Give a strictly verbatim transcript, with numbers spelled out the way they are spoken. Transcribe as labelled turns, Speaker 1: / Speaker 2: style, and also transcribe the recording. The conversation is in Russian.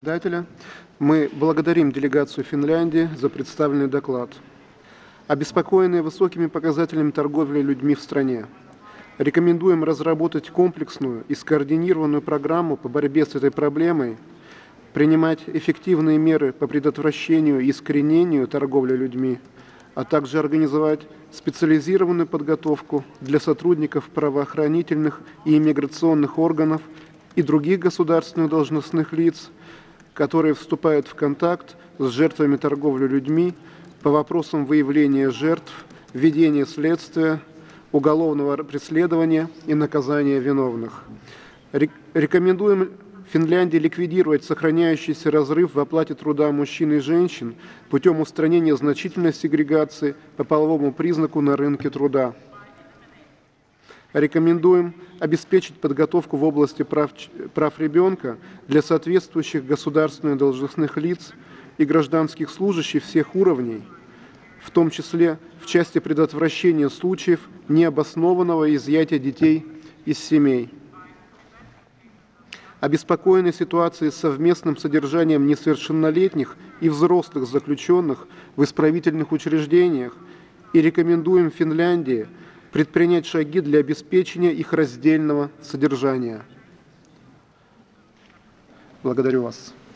Speaker 1: Председателя. Мы благодарим делегацию Финляндии за представленный доклад. Обеспокоенные высокими показателями торговли людьми в стране, рекомендуем разработать комплексную и скоординированную программу по борьбе с этой проблемой, принимать эффективные меры по предотвращению и искоренению торговли людьми, а также организовать специализированную подготовку для сотрудников правоохранительных и иммиграционных органов и других государственных должностных лиц, которые вступают в контакт с жертвами торговли людьми по вопросам выявления жертв, ведения следствия, уголовного преследования и наказания виновных. Рекомендуем Финляндии ликвидировать сохраняющийся разрыв в оплате труда мужчин и женщин путем устранения значительной сегрегации по половому признаку на рынке труда. Рекомендуем обеспечить подготовку в области прав, прав ребенка для соответствующих государственных должностных лиц и гражданских служащих всех уровней, в том числе в части предотвращения случаев необоснованного изъятия детей из семей. Обеспокоены ситуацией с совместным содержанием несовершеннолетних и взрослых заключенных в исправительных учреждениях и рекомендуем Финляндии предпринять шаги для обеспечения их раздельного содержания. Благодарю вас.